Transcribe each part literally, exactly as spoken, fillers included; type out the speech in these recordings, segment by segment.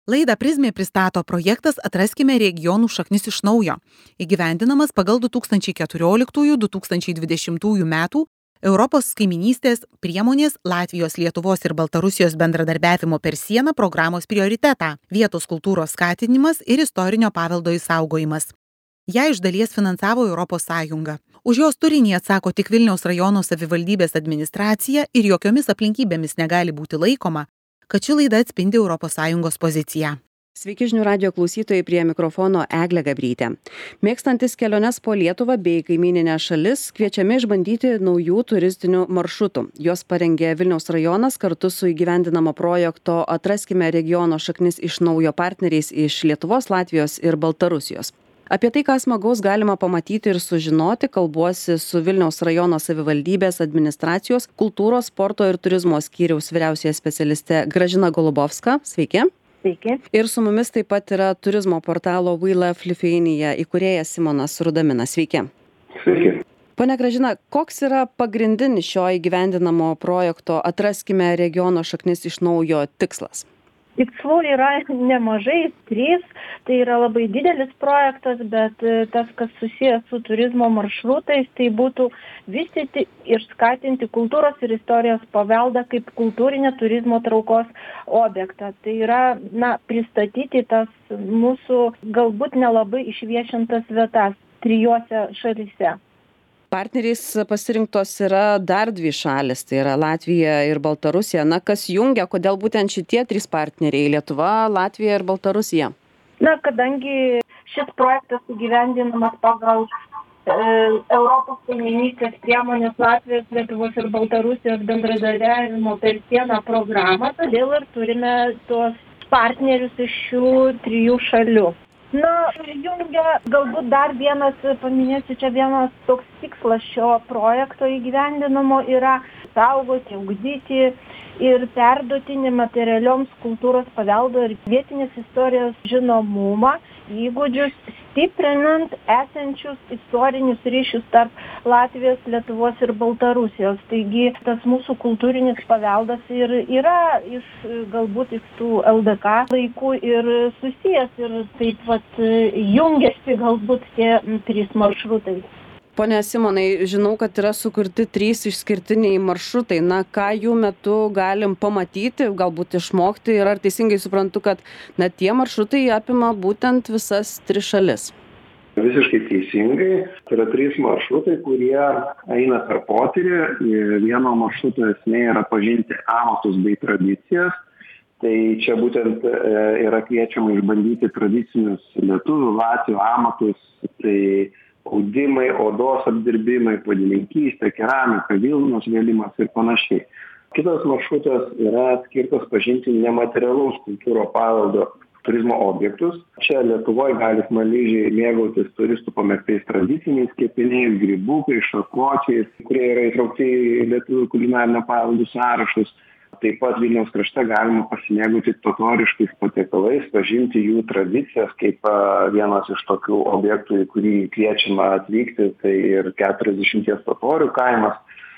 Laidą Prizmė pristato projektas Atraskime regionų šaknis iš naujo, įgyvendinamas pagal du tūkstančiai keturioliktųjų - du tūkstančiai dvidešimtųjų metų Europos kaiminystės priemonės Latvijos, Lietuvos ir Baltarusijos bendradarbiavimo per sieną programos prioritetą - vietos kultūros skatinimas ir istorinio paveldo išsaugojimas. Ją iš dalies finansavo Europos Sąjunga. Už jos turinį atsako tik Vilniaus rajono savivaldybės administracija ir jokiomis aplinkybėmis negali būti laikoma, kad ši laida atspindi Europos Sąjungos poziciją. Sveiki žinių radijo klausytojai, prie mikrofono Eglė Gabrytė. Mėgstantis keliones po Lietuvą bei kaimininę šalis kviečiami išbandyti naujų turistinių maršrutų. Jos parengė Vilniaus rajonas kartu su įgyvendinamo projekto Atraskime regiono šaknis iš naujo partneriais iš Lietuvos, Latvijos ir Baltarusijos. Apie tai, ką smagaus galima pamatyti ir sužinoti, kalbuosi su Vilniaus rajono savivaldybės administracijos, kultūros, sporto ir turizmo skyriaus vyriausioje specialiste Gražina Golubovska. Sveiki. Sveiki. Ir su mumis taip pat yra turizmo portalo We Love Lithuania įkūrėjas Simonas Rudaminas. Sveiki. Sveiki. Pone Gražina, koks yra pagrindinis šio įgyvendinamo projekto Atraskime regiono šaknis iš naujo tikslas? Tikslų yra nemažai, trys, tai yra labai didelis projektas, bet tas, kas susijęs su turizmo maršrutais, tai būtų vystyti ir skatinti kultūros ir istorijos paveldą kaip kultūrinę turizmo traukos objektą. Tai yra, na, pristatyti tas mūsų galbūt nelabai išviešintas vietas trijose šalyse. Partneriais pasirinktos yra dar dvi šalis, tai yra Latvija ir Baltarusija. Na, kas jungia, kodėl būtent šitie trys partneriai - Lietuva, Latvija ir Baltarusija? Na, kadangi šis projektas įgyvendinamas pagal e, Europos kaiminystės priemonės Latvijos, Lietuvos ir Baltarusijos bendradarbiavimo per sieną programą, todėl ir turime tuos partnerius iš šių trijų šalių. Na, jungia galbūt dar vienas, paminėsiu čia vienas toks tikslas šio projekto įgyvendinamo yra saugoti, ugdyti ir perduoti nematerialioms kultūros paveldo ir vietinės istorijos žinomumą, įgūdžius, stiprinant esančius istorinius ryšius tarp Latvijos, Lietuvos ir Baltarusijos. Taigi tas mūsų kultūrinis paveldas ir yra iš galbūt iš tų L D K laikų ir susijęs ir taip pat jungiasi galbūt tie trys maršrutai. Pone Simonai, žinau, kad yra sukurti trys išskirtiniai maršrutai. Na, ką jų metu galim pamatyti, galbūt išmokti ir ar teisingai suprantu, kad na, tie maršrutai apima būtent visas tris šalis? Visiškai teisingai. Tai yra trys maršrutai, kurie eina per potyrį. Vieno maršruto esmė yra pažinti amatus bei tradicijas. Tai čia būtent yra kviečiama išbandyti tradicinius lietuvių, latvių amatus. Tai audimai, odos apdirbimai, podininkystė, keramika, vilnos vėlimas ir panašiai. Kitas maršrutas yra skirtas pažinti nematerialaus kultūros paveldo turizmo objektus. Čia Lietuvoje gali smaližiai mėgautis turistų pamėgtais tradiciniais kepiniais, grybukais, šakočiais, kurie yra įtraukti į lietuvių kulinarinio paveldų sąrašus. Taip pat Vilniaus krašte galima pasimėgauti totoriškais patiekalais, pažinti jų tradicijas, kaip vienas iš tokių objektų, į kurį kviečiama atvykti, tai ir keturiasdešimties totorių kaimas,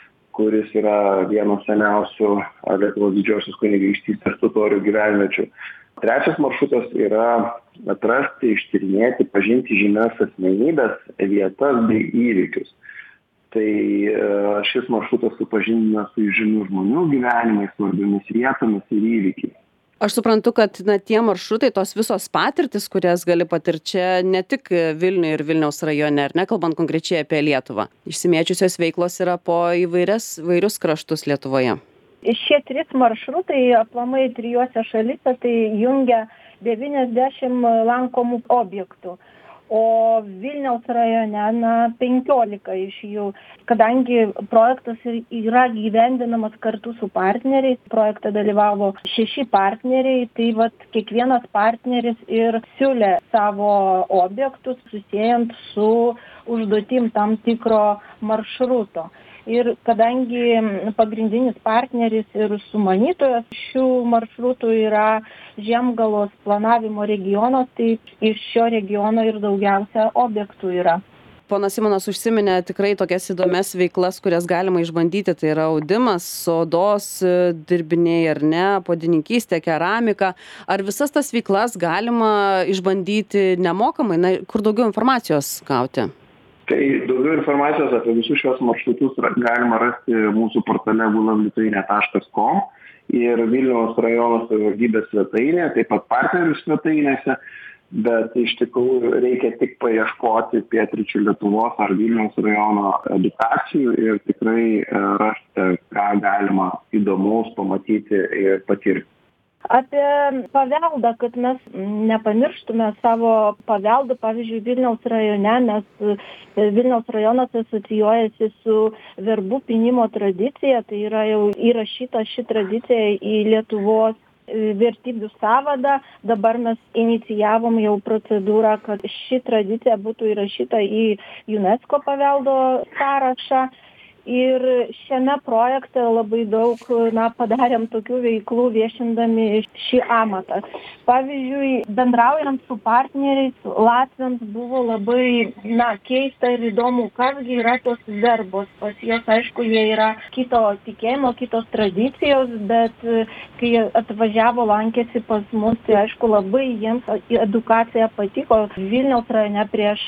kuris yra vienas seniausių Lietuvos didžiosios kunigaikštystės totorių gyvenviečių. Trečias maršrutas yra atrasti, ištyrinėti, pažinti žymias asmenybės, vietas bei įvykius. Tai šis maršrutas supažindina su žymių žmonių gyvenimais, svarbiomis vietomis ir įvykiais. Aš suprantu, kad na, tie maršrutai, tos visos patirtis, kurias gali patirti čia ne tik Vilniuje ir Vilniaus rajone, ar ne, kalbant konkrečiai apie Lietuvą. Išsimėčiusios veiklos yra po įvairias, įvairius kraštus Lietuvoje. Šie trys maršrutai aplamai trijose šalyse tai jungia devyniasdešimt lankomų objektų. O Vilniaus rajone na, penkiolika iš jų. Kadangi projektas yra gyvendinamas kartu su partneriais, projekte dalyvavo šeši partneriai, tai vat, kiekvienas partneris ir siūlė savo objektus, susijęs su užduotim tam tikro maršruto. Ir kadangi pagrindinis partneris ir sumanytojas šių maršrutų yra Žiemgalos planavimo regionas, tai iš šio regiono ir daugiausia objektų yra. Ponas Simonas užsiminė tikrai tokias įdomias veiklas, kurias galima išbandyti. Tai yra audimas, odos dirbiniai ar ne, podininkystė, keramika. Ar visas tas veiklas galima išbandyti nemokamai? Na, kur daugiau informacijos gauti? Tai daugiau informacijos apie visus šios maršrutus galima rasti mūsų portale gulavlituinė taškas kom ir Vilniaus rajono savivaldybės svetainėje, taip pat partnerių svetainėse, bet iš tikrųjų reikia tik paieškoti Pietryčių Lietuvos ar Vilniaus rajono edukacijų ir tikrai rasti, ką galima įdomaus pamatyti ir patirti. Apie paveldą, kad mes nepamirštume savo paveldą, pavyzdžiui, Vilniaus rajone, nes Vilniaus rajonas asocijuojasi su verbų pynimo tradicija, tai yra jau įrašyta ši tradicija į Lietuvos vertybių sąvadą. Dabar mes inicijavom jau procedūrą, kad ši tradicija būtų įrašyta į UNESCO paveldo sąrašą. Ir šiame projekte labai daug na, padarėm tokių veiklų viešindami šį amatą. Pavyzdžiui, bendraujant su partneriais, latviams buvo labai na, keista ir įdomu, kasgi yra tos verbos. Pas jos, aišku, jie yra kito tikėjimo, kitos tradicijos, bet kai atvažiavo, lankėsi pas mus, tai aišku, labai jiems edukacija patiko. Vilniaus rajone prieš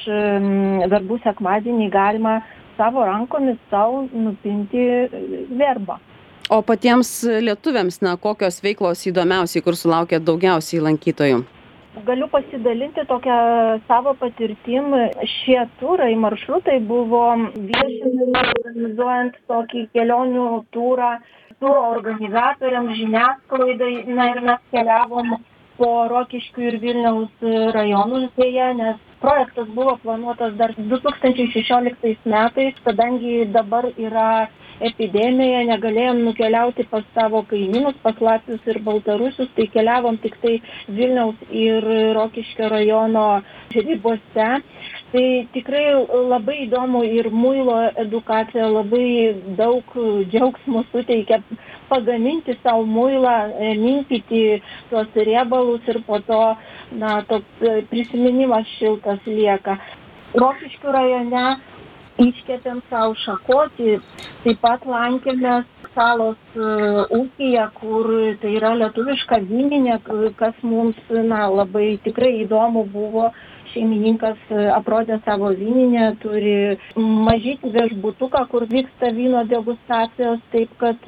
verbų sekmadienį galima savo rankomis savo nupinti verbą. O patiems lietuviams, na, kokios veiklos įdomiausiai, kur sulaukia daugiausiai lankytojų? Galiu pasidalinti tokią savo patirtim. Šie turai, maršrutai buvo viešinami organizuojant tokį kelionių turą, turo organizatoriams, žiniasklaidai. Na ir mes keliavom po Rokiškių ir Vilniaus rajonus dėja, nes projektas buvo planuotas dar du tūkstančiai šešioliktais metais, kadangi dabar yra epidemija, negalėjom nukeliauti pas savo kaimynus, pas latvius ir baltarusius, tai keliavom tik tai Vilniaus ir Rokiškio rajono ribose. Tai tikrai labai įdomu ir muilo edukacija, labai daug džiaugsmo suteikia pagaminti savo muilą, minkyti tuos riebalus ir po to na, toks prisiminimas šiltas lieka. Rokiškių rajone iškepėm savo šakotį, taip pat lankėmės salos uh, ūkyje, kur tai yra lietuviška vyninė, kas mums na, labai tikrai įdomu buvo. Šeimininkas aprodė savo vyninę, turi mažytį viešbutuką, kur vyksta vyno degustacijos, taip kad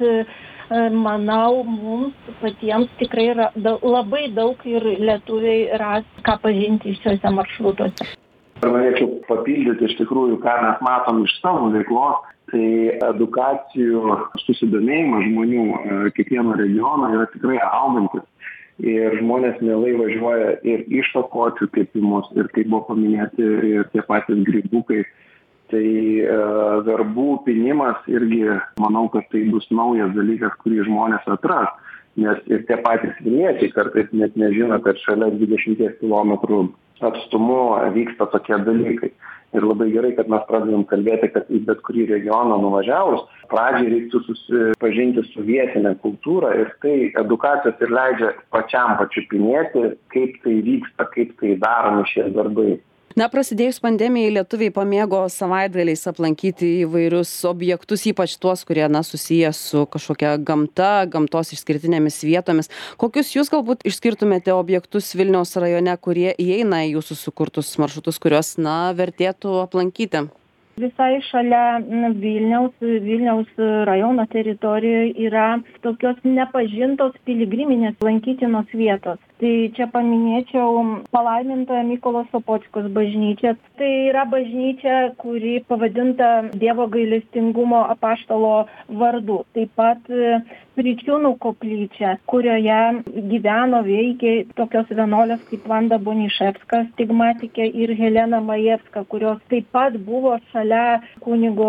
manau, mums patiems tikrai yra labai daug ir lietuviai ras ką pažinti šiuose maršrutuose. Norėčiau papildyti iš tikrųjų, ką mes matom iš savo veiklos, tai edukacijų susidomėjimas žmonių kiekvieno regiono yra tikrai augantis. Ir žmonės mielai važiuoja ir iš šakočių kepimus, ir kaip buvo paminėti, ir tie patys grybukai. Tai e, verbų pynimas irgi, manau, kad tai bus naujas dalykas, kurį žmonės atras. Nes ir tie patys vilniečiai kartais net nežino, kad šalia dvidešimties kilometrų atstumu vyksta tokie dalykai. Ir labai gerai, kad mes pradedam kalbėti, kad į bet kurį regioną nuvažiavus, pradžiai reiktų susipažinti su vietinė kultūra ir tai edukacijos ir leidžia pačiam pačiupinėti, kaip tai vyksta, kaip tai daromi šie darbai. Na, prasidėjus pandemijai, lietuviai pamėgo savaitgaliais aplankyti įvairius objektus, ypač tuos, kurie, na, susiję su kažkokia gamta, gamtos išskirtinėmis vietomis. Kokius jūs galbūt išskirtumėte objektus Vilniaus rajone, kurie įeina į jūsų sukurtus maršrutus, kuriuos, na, vertėtų aplankyti? Visai šalia Vilniaus, Vilniaus rajono teritorijoje yra tokios nepažintos piligriminės lankytinos vietos. Tai čia paminėčiau palaimintojo Mykolo Sopockos bažnyčią. Tai yra bažnyčia, kuri pavadinta Dievo gailestingumo apaštalo vardu. Taip pat Pričiūnų koplyčia, kurioje gyveno veikė tokios vienuolės kaip Vanda Boniševska, stigmatikė, ir Helena Majevska, kurios taip pat buvo šalia kunigo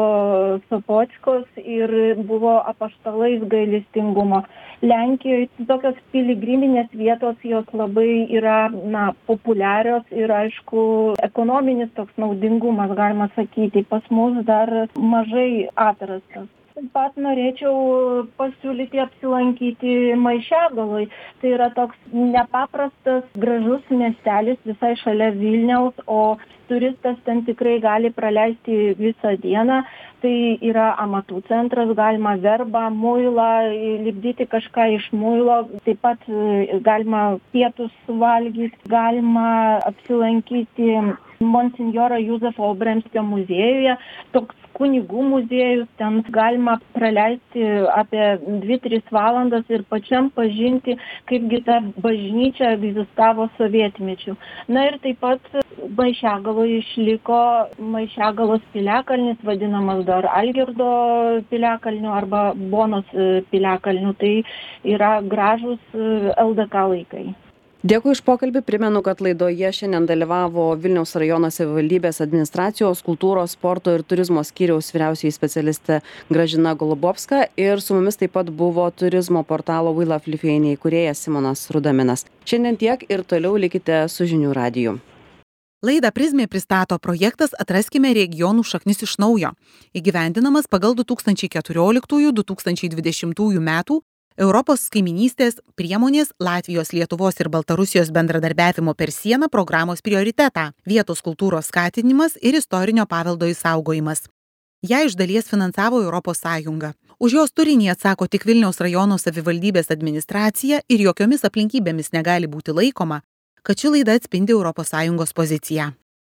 Sopockos ir buvo apaštalais gailestingumo. Lenkijoje tokios piligriminės vietos jos labai yra na, populiarios ir aišku ekonominis toks naudingumas, galima sakyti, pas mus dar mažai atrastas. Taip pat norėčiau pasiūlyti apsilankyti Maišiagaloj. Tai yra toks nepaprastas, gražus miestelis visai šalia Vilniaus, o turistas ten tikrai gali praleisti visą dieną. Tai yra amatų centras, galima verbą, muilą, lipdyti kažką iš muilo, taip pat galima pietus valgyti, galima apsilankyti Monsinjoro Juzefo Olbramskio muziejuje, toks kunigų muziejus, ten galima praleisti apie dvi tris valandas ir pačiam pažinti, kaipgi ta bažnyčia egzistavo sovietmečiu. Na ir taip pat Maišiagaloje išliko Maišiagalos piliakalnis, vadinamas dar Algirdo piliakalniu arba Bonos piliakalniu. Tai yra gražus L D K laikai. Dėkui iš pokalbį. Primenu, kad laidoje šiandien dalyvavo Vilniaus rajono savivaldybės administracijos, kultūros, sporto ir turizmo skyriaus vyriausioji specialistė Gražina Golubovska ir su mumis taip pat buvo turizmo portalo We Love Lithuania įkūrėjas Simonas Rudaminas. Šiandien tiek ir toliau likite su Žinių radiju. Laidą Prizmė pristato projektas Atraskime regionų šaknis iš naujo, įgyvendinamas pagal du tūkstančiai keturioliktųjų - du tūkstančiai dvidešimtųjų metų Europos kaiminystės priemonės Latvijos, Lietuvos ir Baltarusijos bendradarbiavimo per sieną programos prioritetą - vietos kultūros skatinimas ir istorinio paveldo išsaugojimas. Ją iš dalies finansavo Europos Sąjunga. Už jos turinį atsako tik Vilniaus rajono savivaldybės administracija ir jokiomis aplinkybėmis negali būti laikoma, kad ši laida atspindi Europos Sąjungos poziciją.